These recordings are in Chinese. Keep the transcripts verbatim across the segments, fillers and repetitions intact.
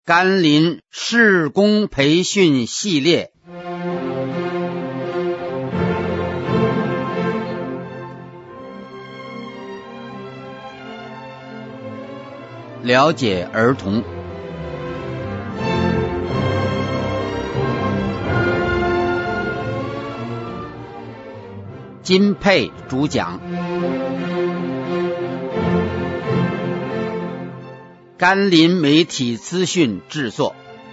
甘霖事工培训系列，了解儿童。金佩主讲，甘霖媒体资讯制作。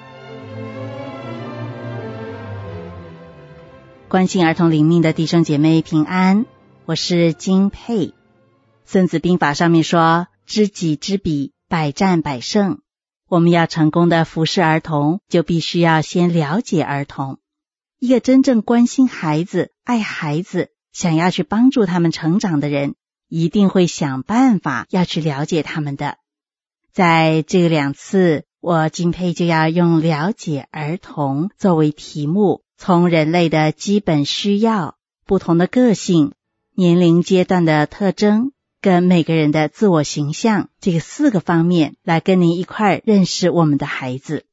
关心儿童灵命的弟兄姐妹平安，我是金佩。孙子兵法上面说，知己知彼，百战百胜。我们要成功的服侍儿童，就必须要先了解儿童。一个真正关心孩子、爱孩子，想要去帮助他们成长的人，一定会想办法要去了解他们的。在这两次，我金佩就要用了解儿童作为题目，从人类的基本需要、不同的个性、年龄阶段的特征跟每个人的自我形象这个四个方面来跟您一块认识我们的孩子。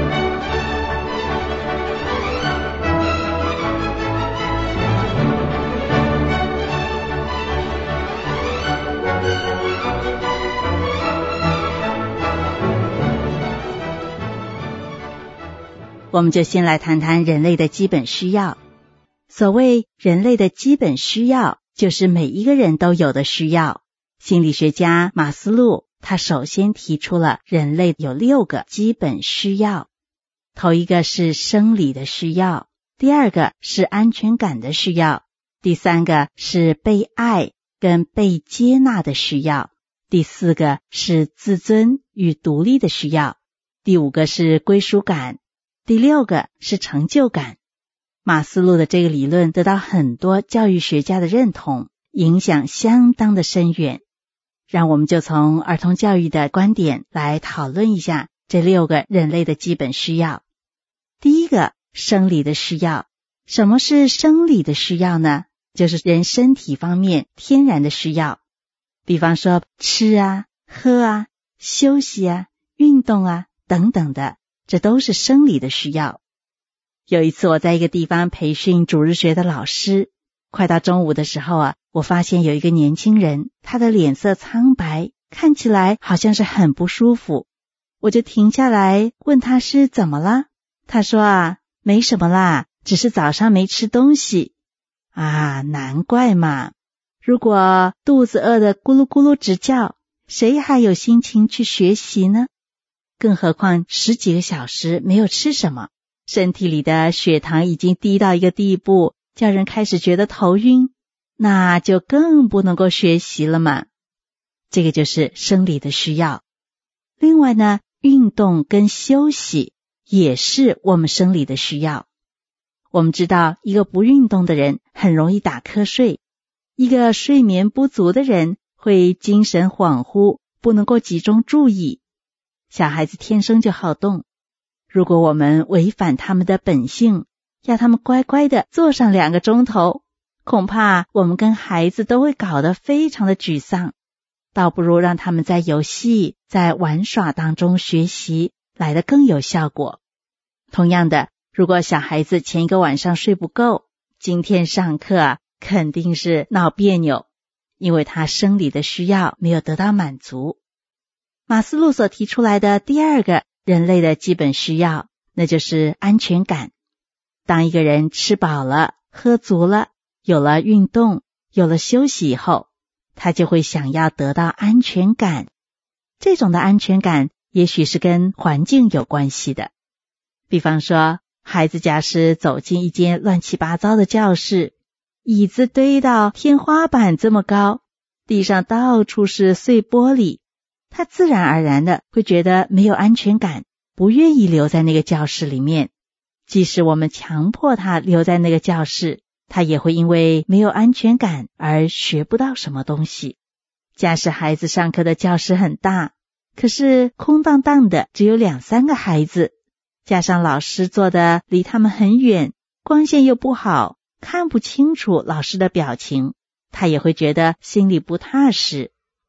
我们就先来谈谈人类的基本需要。所谓人类的基本需要，就是每一个人都有的需要。心理学家马斯洛，他首先提出了人类有六个基本需要。头一个是生理的需要，第二个是安全感的需要，第三个是被爱跟被接纳的需要，第四个是自尊与独立的需要，第五个是归属感，第六个是成就感。马斯洛的这个理论得到很多教育学家的认同，影响相当的深远。让我们就从儿童教育的观点来讨论一下这六个人类的基本需要。第一个，生理的需要。什么是生理的需要呢？就是人身体方面天然的需要。比方说吃啊、喝啊、休息啊、运动啊等等的，这都是生理的需要。有一次我在一个地方培训主日学的老师，快到中午的时候啊，我发现有一个年轻人，他的脸色苍白，看起来好像是很不舒服。我就停下来问他是怎么了，他说啊，没什么啦，只是早上没吃东西。啊，难怪嘛，如果肚子饿得咕噜咕噜直叫，谁还有心情去学习呢？更何况十几个小时没有吃什么，身体里的血糖已经低到一个地步，叫人开始觉得头晕，那就更不能够学习了嘛。这个就是生理的需要。另外呢，运动跟休息也是我们生理的需要。我们知道，一个不运动的人很容易打瞌睡，一个睡眠不足的人会精神恍惚，不能够集中注意。小孩子天生就好动，如果我们违反他们的本性，要他们乖乖的坐上两个钟头，恐怕我们跟孩子都会搞得非常的沮丧，倒不如让他们在游戏、在玩耍当中学习来得更有效果。同样的，如果小孩子前一个晚上睡不够，今天上课啊肯定是闹别扭，因为他生理的需要没有得到满足。马斯洛所提出来的第二个人类的基本需要，那就是安全感。当一个人吃饱了、喝足了，有了运动、有了休息以后，他就会想要得到安全感。这种的安全感也许是跟环境有关系的。比方说，孩子假使走进一间乱七八糟的教室，椅子堆到天花板这么高，地上到处是碎玻璃，他自然而然的会觉得没有安全感，不愿意留在那个教室里面。即使我们强迫他留在那个教室，他也会因为没有安全感而学不到什么东西。假使孩子上课的教室很大，可是空荡荡的，只有两三个孩子，加上老师坐的离他们很远，光线又不好，看不清楚老师的表情，他也会觉得心里不踏实。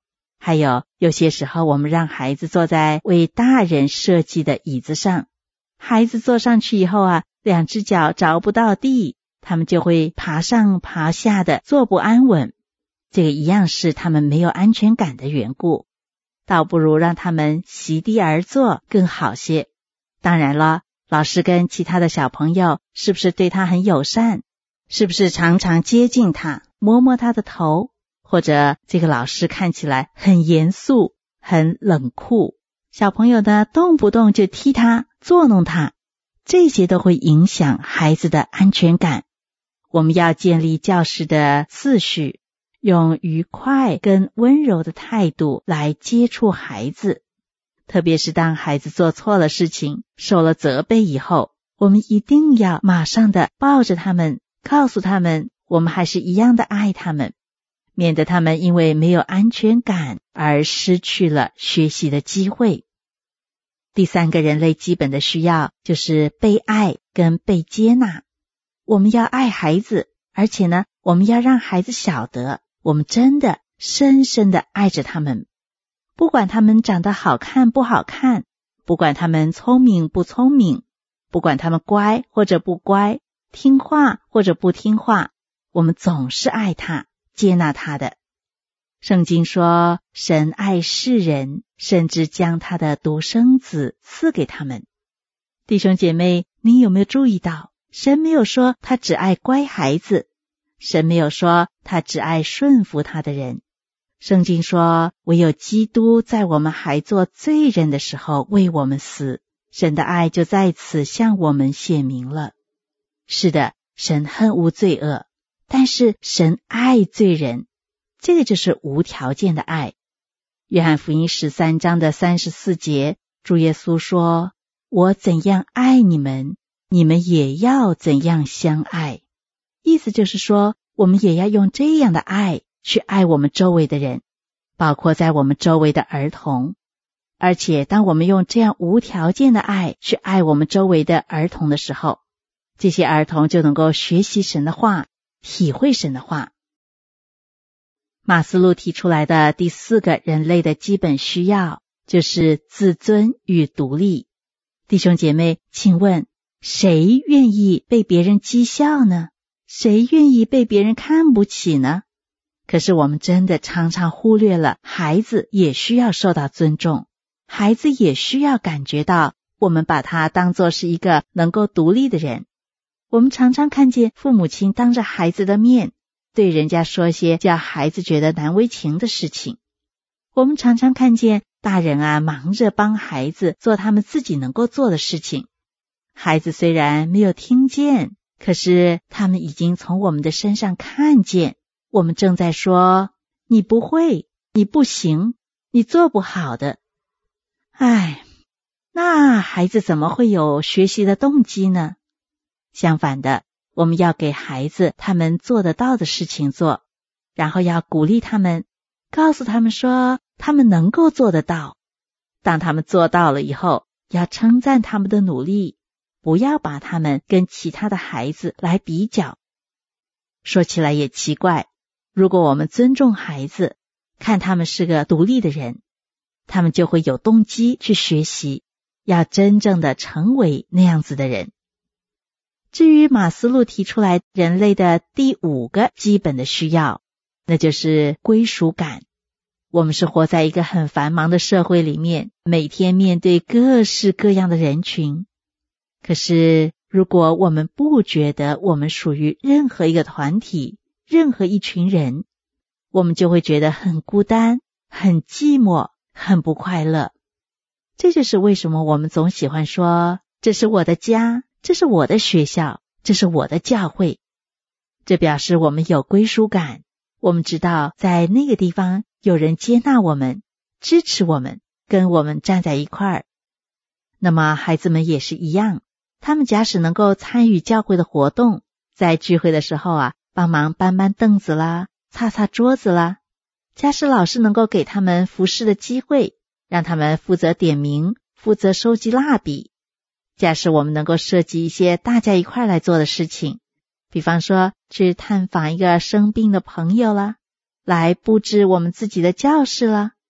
还有有些时候我们让孩子坐在为大人设计的椅子上，孩子坐上去以后啊，两只脚着不到地，他们就会爬上爬下的，坐不安稳。这个一样是他们没有安全感的缘故，倒不如让他们席地而坐更好些。当然了，老师跟其他的小朋友是不是对他很友善，是不是常常接近他，摸摸他的头，或者这个老师看起来很严肃很冷酷，小朋友呢动不动就踢他捉弄他，这些都会影响孩子的安全感。我们要建立教室的秩序，用愉快跟温柔的态度来接触孩子，特别是当孩子做错了事情，受了责备以后，我们一定要马上的抱着他们，告诉他们我们还是一样的爱他们，免得他们因为没有安全感而失去了学习的机会。第三个人类基本的需要就是被爱跟被接纳。我们要爱孩子，而且呢，我们要让孩子晓得我们真的深深的爱着他们，不管他们长得好看不好看，不管他们聪明不聪明，不管他们乖或者不乖，听话或者不听话，我们总是爱他，接纳他的。圣经说，神爱世人，甚至将他的独生子赐给他们。弟兄姐妹，你有没有注意到，神没有说他只爱乖孩子，神没有说他只爱顺服他的人。圣经说，唯有基督在我们还做罪人的时候为我们死，神的爱就在此向我们显明了。是的，神恨无罪恶，但是神爱罪人，这个就是无条件的爱。约翰福音十三章的三十四节，主耶稣说，我怎样爱你们，你们也要怎样相爱。意思就是说，我们也要用这样的爱去爱我们周围的人，包括在我们周围的儿童。而且当我们用这样无条件的爱去爱我们周围的儿童的时候，这些儿童就能够学习神的话，体会神的话。马斯洛提出来的第四个人类的基本需要就是自尊与独立。弟兄姐妹，请问谁愿意被别人讥笑呢？谁愿意被别人看不起呢？可是我们真的常常忽略了，孩子也需要受到尊重，孩子也需要感觉到我们把他当作是一个能够独立的人。我们常常看见父母亲当着孩子的面对人家说些叫孩子觉得难为情的事情。我们常常看见大人啊忙着帮孩子做他们自己能够做的事情，孩子虽然没有听见，可是他们已经从我们的身上看见我们正在说，你不会，你不行，你做不好的。唉，那孩子怎么会有学习的动机呢？相反的，我们要给孩子他们做得到的事情做，然后要鼓励他们，告诉他们说他们能够做得到。当他们做到了以后，要称赞他们的努力，不要把他们跟其他的孩子来比较。说起来也奇怪，如果我们尊重孩子，看他们是个独立的人，他们就会有动机去学习，要真正的成为那样子的人。至于马斯洛提出来人类的第五个基本的需要，那就是归属感。我们是活在一个很繁忙的社会里面，每天面对各式各样的人群。可是如果我们不觉得我们属于任何一个团体，任何一群人，我们就会觉得很孤单，很寂寞，很不快乐。这就是为什么我们总喜欢说，这是我的家，这是我的学校，这是我的教会。这表示我们有归属感，我们知道在那个地方有人接纳我们，支持我们，跟我们站在一块儿。那么孩子们也是一样，他们假使能够参与教会的活动，在聚会的时候啊，帮忙搬搬凳子啦，擦擦桌子啦，假使老师能够给他们服侍的机会，让他们负责点名，负责收集蜡笔，假使我们能够设计一些大家一块来做的事情，比方说去探访一个生病的朋友啦，来布置我们自己的教室啦，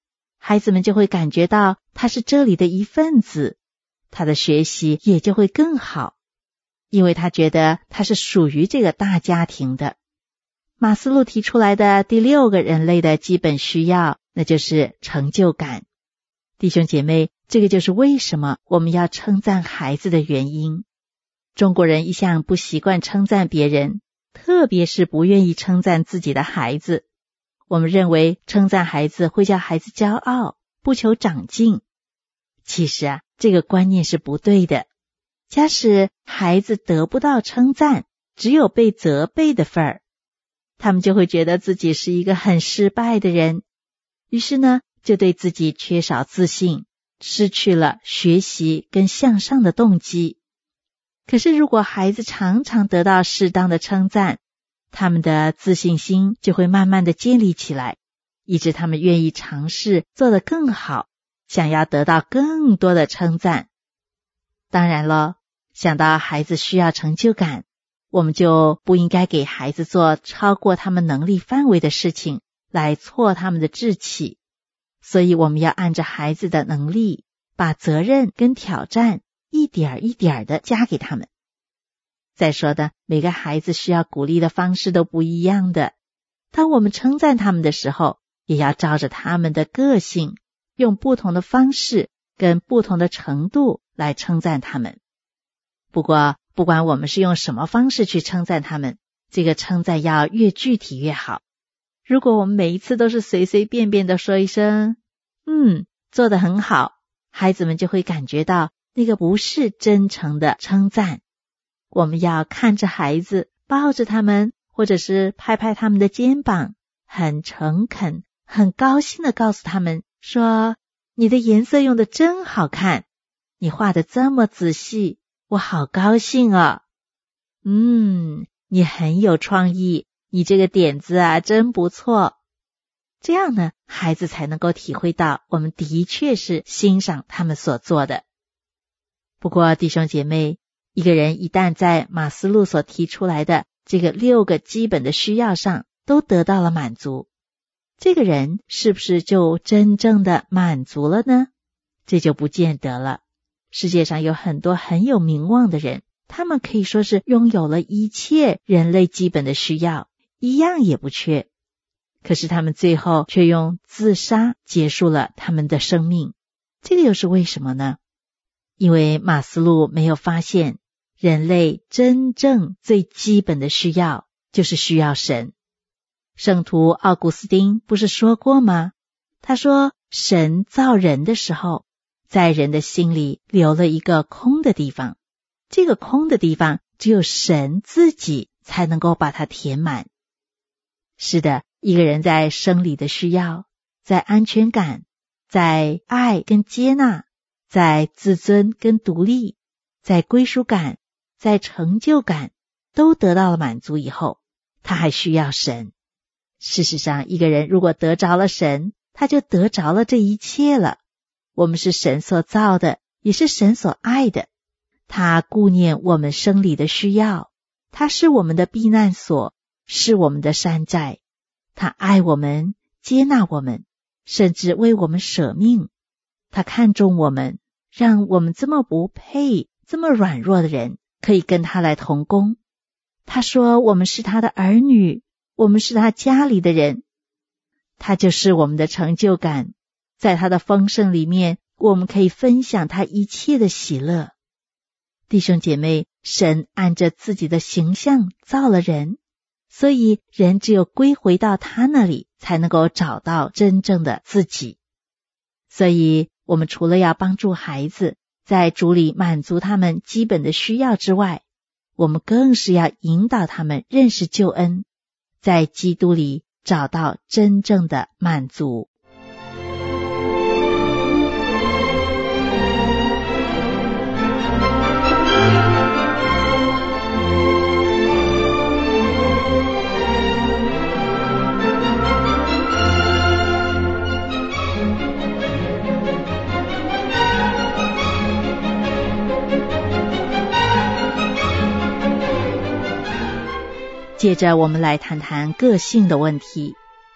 孩子们就会感觉到他是这里的一份子，他的学习也就会更好，因为他觉得他是属于这个大家庭的。马斯洛提出来的第六个人类的基本需要，那就是成就感。弟兄姐妹，这个就是为什么我们要称赞孩子的原因。中国人一向不习惯称赞别人，特别是不愿意称赞自己的孩子。我们认为称赞孩子会叫孩子骄傲，不求长进。其实啊，这个观念是不对的。假使孩子得不到称赞，只有被责备的份儿，他们就会觉得自己是一个很失败的人，于是呢，就对自己缺少自信，失去了学习跟向上的动机。可是如果孩子常常得到适当的称赞，他们的自信心就会慢慢的建立起来，以致他们愿意尝试做得更好，想要得到更多的称赞。当然了，想到孩子需要成就感，我们就不应该给孩子做超过他们能力范围的事情，来挫他们的志气。所以我们要按着孩子的能力，把责任跟挑战一点一点的加给他们。再说的，每个孩子需要鼓励的方式都不一样的。当我们称赞他们的时候，也要照着他们的个性，用不同的方式跟不同的程度来称赞他们。不过，不管我们是用什么方式去称赞他们，这个称赞要越具体越好。如果我们每一次都是随随便便的说一声，嗯，做得很好，孩子们就会感觉到那个不是真诚的称赞。我们要看着孩子，抱着他们，或者是拍拍他们的肩膀，很诚恳、很高兴地告诉他们说，你的颜色用得真好看，你画得这么仔细，我好高兴啊。嗯，你很有创意，你这个点子啊，真不错。这样呢，孩子才能够体会到我们的确是欣赏他们所做的。不过弟兄姐妹，一个人一旦在马斯洛所提出来的这个六个基本的需要上都得到了满足，这个人是不是就真正的满足了呢？这就不见得了。世界上有很多很有名望的人，他们可以说是拥有了一切人类基本的需要，一样也不缺。可是他们最后却用自杀结束了他们的生命。这个又是为什么呢？因为马斯洛没有发现人类真正最基本的需要就是需要神。圣徒奥古斯丁不是说过吗？他说，神造人的时候，在人的心里留了一个空的地方，这个空的地方只有神自己才能够把它填满。是的，一个人在生理的需要，在安全感，在爱跟接纳，在自尊跟独立，在归属感，在成就感都得到了满足以后，他还需要神。事实上，一个人如果得着了神，他就得着了这一切了。我们是神所造的，也是神所爱的。他顾念我们生理的需要，他是我们的避难所，是我们的山寨。他爱我们，接纳我们，甚至为我们舍命。他看重我们，让我们这么不配、这么软弱的人可以跟他来同工。他说我们是他的儿女，我们是他家里的人。他就是我们的成就感，在他的丰盛里面，我们可以分享他一切的喜乐。弟兄姐妹，神按着自己的形象造了人，所以人只有归回到他那里，才能够找到真正的自己。所以我们除了要帮助孩子在主里满足他们基本的需要之外，我们更是要引导他们认识救恩，在基督里找到真正的满足。接着我们来谈谈个性的问题。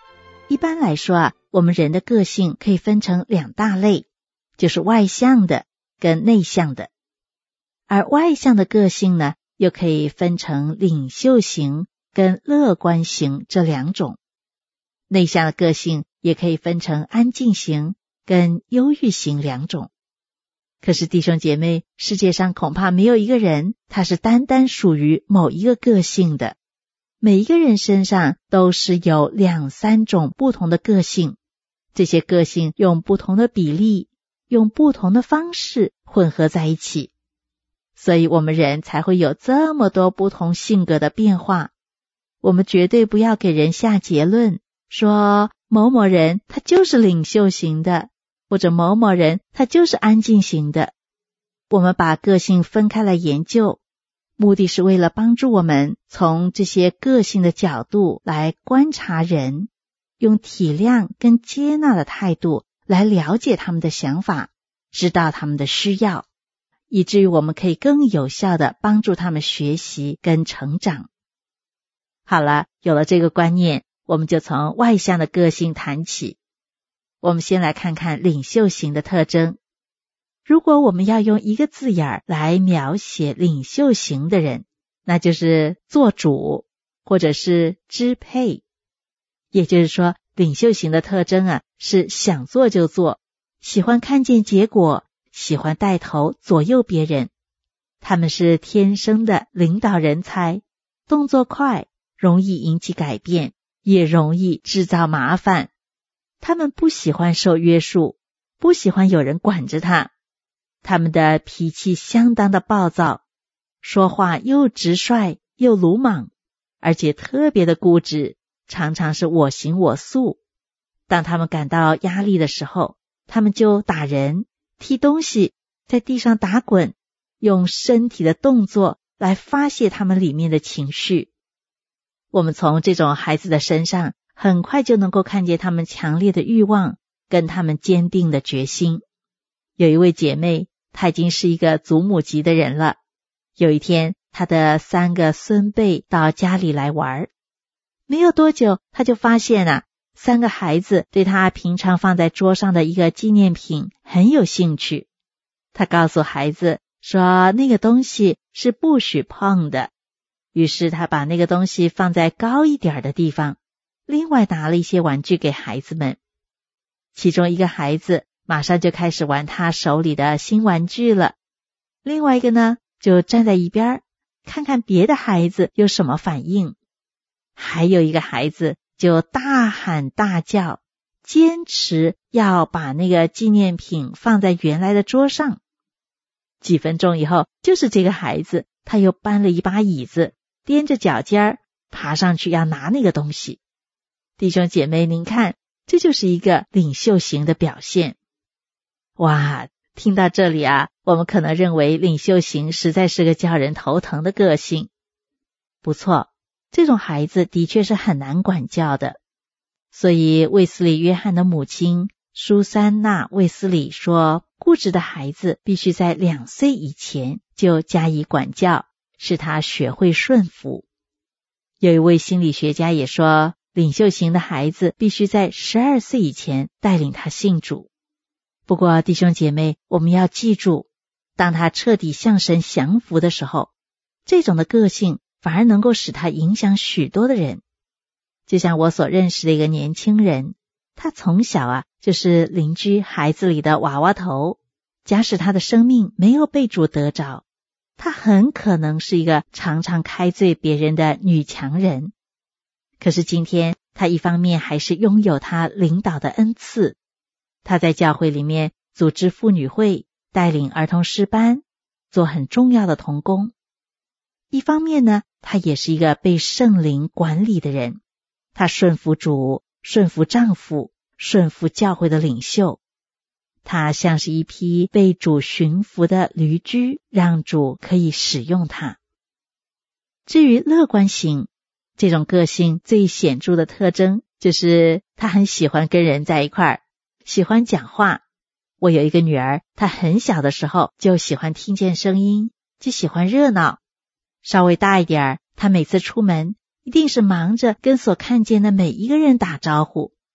一般来说啊，我们人的个性可以分成两大类，就是外向的跟内向的。而外向的个性呢，又可以分成领袖型跟乐观型这两种。内向的个性也可以分成安静型跟忧郁型两种。可是弟兄姐妹，世界上恐怕没有一个人他是单单属于某一个个性的。每一个人身上都是有两三种不同的个性，这些个性用不同的比例，用不同的方式混合在一起，所以我们人才会有这么多不同性格的变化。我们绝对不要给人下结论，说某某人他就是领袖型的，或者某某人他就是安静型的。我们把个性分开来研究，目的是为了帮助我们从这些个性的角度来观察人，用体谅跟接纳的态度来了解他们的想法，知道他们的需要，以至于我们可以更有效地帮助他们学习跟成长。好了，有了这个观念，我们就从外向的个性谈起。我们先来看看领袖型的特征。如果我们要用一个字眼来描写领袖型的人，那就是做主或者是支配。也就是说，领袖型的特征啊，是想做就做，喜欢看见结果，喜欢带头左右别人。他们是天生的领导人才，动作快，容易引起改变，也容易制造麻烦。他们不喜欢受约束，不喜欢有人管着他。他们的脾气相当的暴躁，说话又直率又鲁莽，而且特别的固执，常常是我行我素。当他们感到压力的时候，他们就打人，踢东西，在地上打滚，用身体的动作来发泄他们里面的情绪。我们从这种孩子的身上很快就能够看见他们强烈的欲望跟他们坚定的决心。有一位姐妹，她已经是一个祖母级的人了。有一天，她的三个孙辈到家里来玩，没有多久，她就发现啊，三个孩子对她平常放在桌上的一个纪念品很有兴趣。她告诉孩子说，那个东西是不许碰的。于是她把那个东西放在高一点的地方，另外拿了一些玩具给孩子们。其中一个孩子马上就开始玩他手里的新玩具了，另外一个呢，就站在一边，看看别的孩子有什么反应。还有一个孩子就大喊大叫，坚持要把那个纪念品放在原来的桌上。几分钟以后，就是这个孩子，他又搬了一把椅子，踮着脚尖爬上去要拿那个东西。弟兄姐妹，您看，这就是一个领袖型的表现。哇，听到这里啊，我们可能认为领袖型实在是个叫人头疼的个性。不错，这种孩子的确是很难管教的。所以卫斯理约翰的母亲苏珊娜卫斯理说，固执的孩子必须在两岁以前就加以管教，使他学会顺服。有一位心理学家也说，领袖型的孩子必须在十二岁以前带领他信主。不过弟兄姐妹，我们要记住，当他彻底向神降服的时候，这种的个性反而能够使他影响许多的人。就像我所认识的一个年轻人，他从小啊就是邻居孩子里的娃娃头，假使他的生命没有被主得着，他很可能是一个常常开罪别人的女强人。可是今天他一方面还是拥有他领导的恩赐，他在教会里面组织妇女会，带领儿童诗班，做很重要的同工。一方面呢，他也是一个被圣灵管理的人，他顺服主，顺服丈夫，顺服教会的领袖。他像是一匹被主驯服的驴驹，让主可以使用他。至于乐观型，这种个性最显著的特征就是他很喜欢跟人在一块儿，喜欢讲话。我有一个女儿，她很小的时候就喜欢听见声音，就喜欢热闹。稍微大一点，她每次出门一定是忙着跟所看见的每一个人打招呼，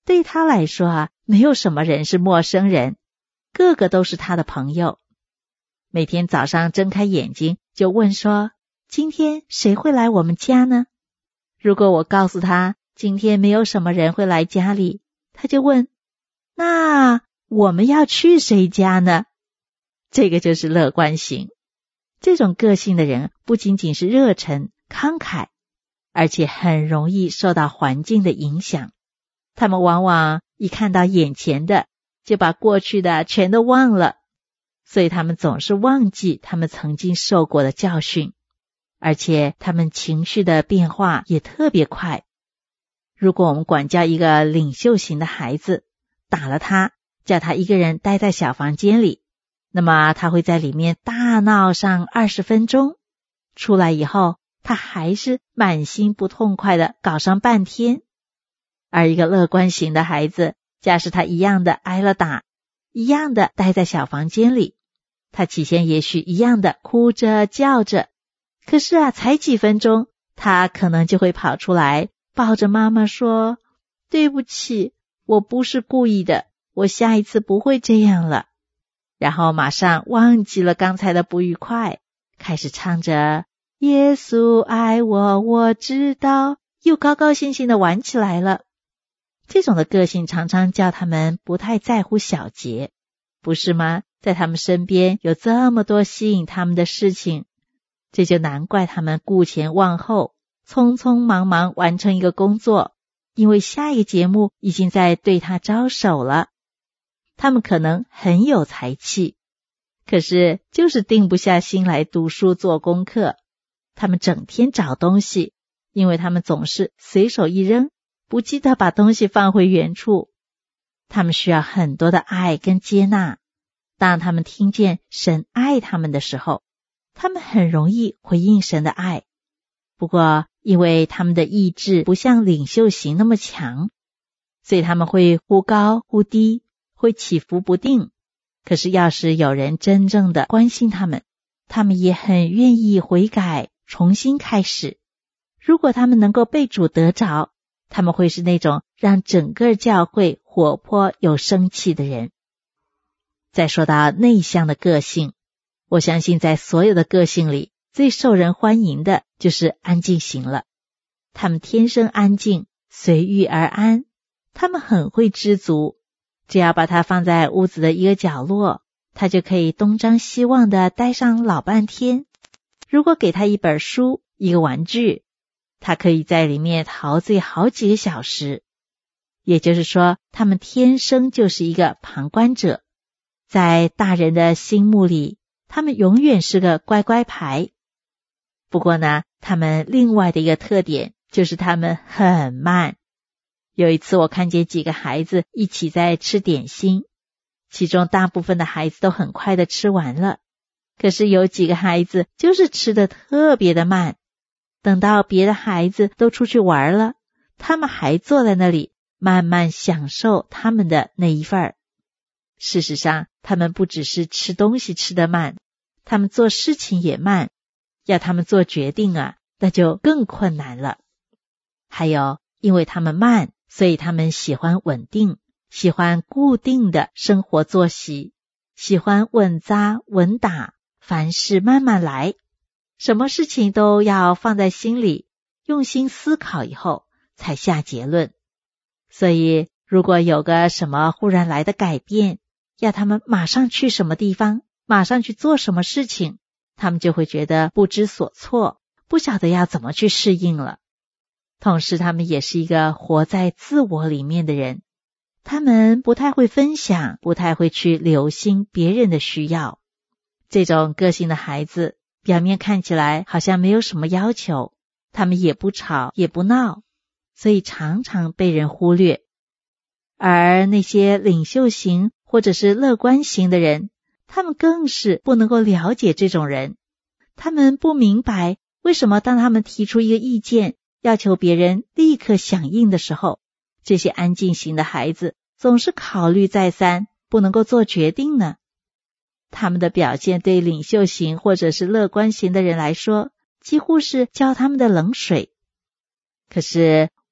对他来说啊，没有什么人是陌生人，个个都是他的朋友。每天早上睁开眼睛就问说，今天谁会来我们家呢？如果我告诉他今天没有什么人会来家里，他就问，那我们要去谁家呢？这个就是乐观型。这种个性的人不仅仅是热忱慷慨，而且很容易受到环境的影响。他们往往一看到眼前的，就把过去的全都忘了，所以他们总是忘记他们曾经受过的教训，而且他们情绪的变化也特别快。如果我们管教一个领袖型的孩子，打了他，叫他一个人待在小房间里，那么他会在里面大闹上二十分钟，出来以后他还是满心不痛快的搞上半天。而一个乐观型的孩子，假使他一样的挨了打，一样的待在小房间里，他起先也许一样的哭着叫着，可是啊，才几分钟，他可能就会跑出来，抱着妈妈说，对不起，我不是故意的，我下一次不会这样了。然后马上忘记了刚才的不愉快，开始唱着耶稣爱我，我知道，又高高兴兴的玩起来了。这种的个性常常叫他们不太在乎小节，不是吗？在他们身边有这么多吸引他们的事情，这就难怪他们顾前忘后，匆匆忙忙完成一个工作，因为下一个节目已经在对他招手了。他们可能很有才气，可是就是定不下心来读书做功课。他们整天找东西，因为他们总是随手一扔，不记得把东西放回原处。他们需要很多的爱跟接纳。当他们听见神爱他们的时候，他们很容易回应神的爱。不过因为他们的意志不像领袖型那么强，所以他们会忽高忽低，会起伏不定。可是要是有人真正的关心他们，他们也很愿意悔改，重新开始。如果他们能够被主得着，他们会是那种让整个教会活泼有生气的人。再说到内向的个性，我相信在所有的个性里，最受人欢迎的就是安静型了。他们天生安静，随遇而安，他们很会知足，只要把它放在屋子的一个角落，他就可以东张西望地待上老半天。如果给他一本书，一个玩具，他可以在里面陶醉好几个小时。也就是说，他们天生就是一个旁观者，在大人的心目里，他们永远是个乖乖牌。不过呢，他们另外的一个特点就是他们很慢。有一次我看见几个孩子一起在吃点心，其中大部分的孩子都很快的吃完了，可是有几个孩子就是吃得特别的慢。等到别的孩子都出去玩了，他们还坐在那里慢慢享受他们的那一份儿。事实上，他们不只是吃东西吃得慢，他们做事情也慢，要他们做决定啊，那就更困难了。还有，因为他们慢，所以他们喜欢稳定，喜欢固定的生活作息，喜欢稳扎稳打，凡事慢慢来，什么事情都要放在心里，用心思考以后才下结论。所以如果有个什么忽然来的改变，要他们马上去什么地方，马上去做什么事情，他们就会觉得不知所措，不晓得要怎么去适应了。同时他们也是一个活在自我里面的人，他们不太会分享，不太会去留心别人的需要。这种个性的孩子表面看起来好像没有什么要求，他们也不吵也不闹，所以常常被人忽略。而那些领袖型或者是乐观型的人，他们更是不能够了解这种人。他们不明白为什么当他们提出一个意见，要求别人立刻响应的时候，这些安静型的孩子总是考虑再三，不能够做决定呢？他们的表现对领袖型或者是乐观型的人来说，几乎是浇他们的冷水。可是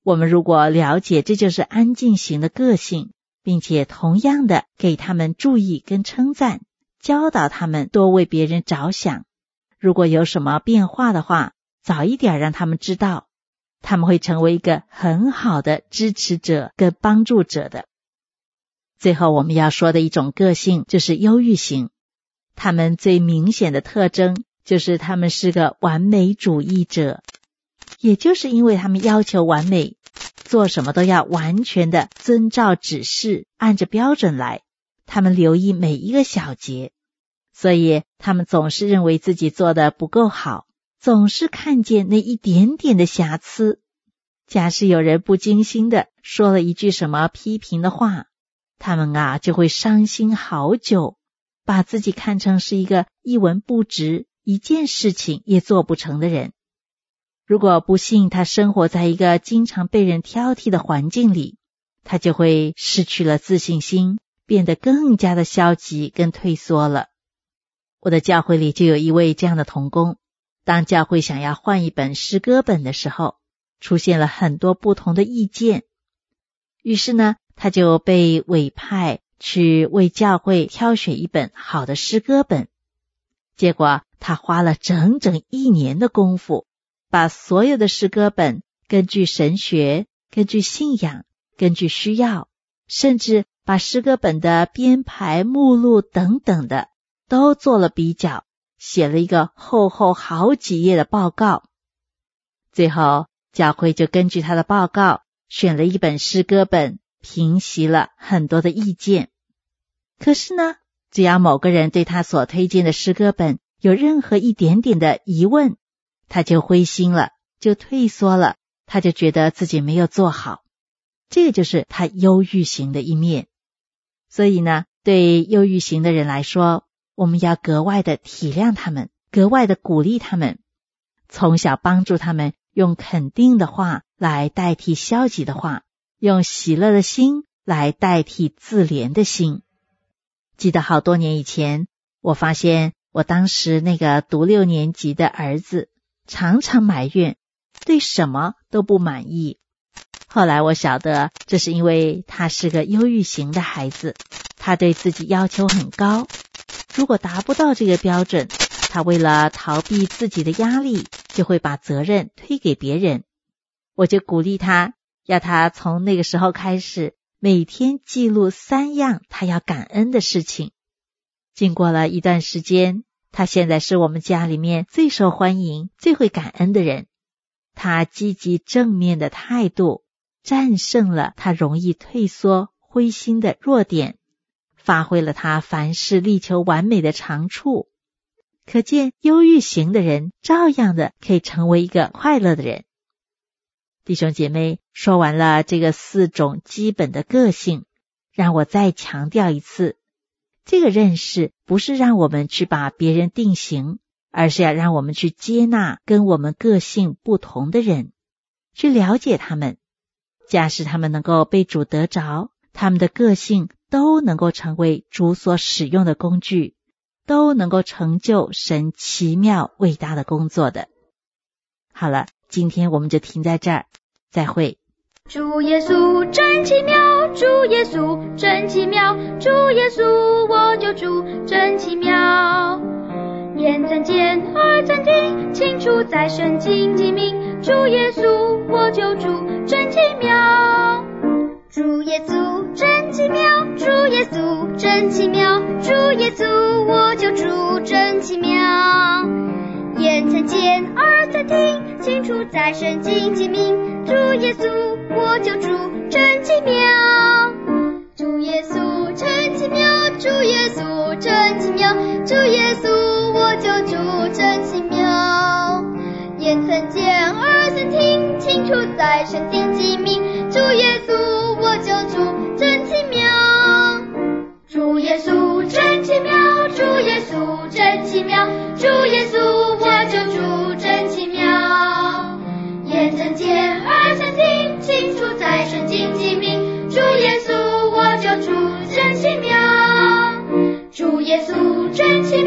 我们如果了解这就是安静型的个性，并且同样的给他们注意跟称赞，教导他们多为别人着想，如果有什么变化的话，早一点让他们知道，他们会成为一个很好的支持者跟帮助者的。最后我们要说的一种个性就是忧郁型，他们最明显的特征就是他们是个完美主义者，也就是因为他们要求完美，做什么都要完全的遵照指示，按着标准来，他们留意每一个小节，所以他们总是认为自己做得不够好，总是看见那一点点的瑕疵。假使有人不经心的说了一句什么批评的话，他们啊就会伤心好久，把自己看成是一个一文不值，一件事情也做不成的人。如果不幸他生活在一个经常被人挑剔的环境里，他就会失去了自信心，变得更加的消极跟退缩了。我的教会里就有一位这样的同工，当教会想要换一本诗歌本的时候，出现了很多不同的意见，于是呢，他就被委派去为教会挑选一本好的诗歌本。结果他花了整整一年的功夫，把所有的诗歌本根据神学、根据信仰、根据需要，甚至把诗歌本的编排、目录等等的都做了比较，写了一个厚厚好几页的报告。最后教会就根据他的报告选了一本诗歌本，平息了很多的意见。可是呢，只要某个人对他所推荐的诗歌本有任何一点点的疑问，他就灰心了，就退缩了，他就觉得自己没有做好。这个就是他忧郁型的一面。所以呢，对忧郁型的人来说，我们要格外的体谅他们，格外的鼓励他们，从小帮助他们用肯定的话来代替消极的话，用喜乐的心来代替自怜的心。记得好多年以前，我发现我当时那个读六年级的儿子常常埋怨，对什么都不满意。后来我晓得，这是因为他是个忧郁型的孩子，他对自己要求很高，如果达不到这个标准，他为了逃避自己的压力，就会把责任推给别人。我就鼓励他，要他从那个时候开始，每天记录三样他要感恩的事情。经过了一段时间，他现在是我们家里面最受欢迎、最会感恩的人。他积极正面的态度，战胜了他容易退缩、灰心的弱点，发挥了他凡事力求完美的长处。可见忧郁型的人照样的可以成为一个快乐的人。弟兄姐妹，说完了这个四种基本的个性，让我再强调一次，这个认识不是让我们去把别人定型，而是要让我们去接纳跟我们个性不同的人，去了解他们。假使他们能够被主得着，他们的个性都能够成为主所使用的工具，都能够成就神奇妙伟大的工作的。好了，今天我们就停在这儿，再会。 主耶稣真奇妙，主耶稣真奇妙，主耶稣我救主真奇妙。眼曾见，耳曾听，清楚在圣经记明，主耶稣我救主真奇妙。主耶稣真奇妙，主耶稣真奇妙，主耶稣我救主真奇妙。眼曾见，耳曾听，清楚在圣经记明，主耶稣我救主真奇妙。主耶稣真奇妙，主耶稣真奇妙，主耶稣我救主真奇妙。眼曾见，耳曾听，清楚在圣经记明，主耶稣我救主真奇妙。主耶稣真奇妙，主耶稣真奇妙，主耶稣我救主真奇妙。眼曾见，耳曾听，清楚在圣经记明，主耶稣我救主真奇妙。主耶稣真奇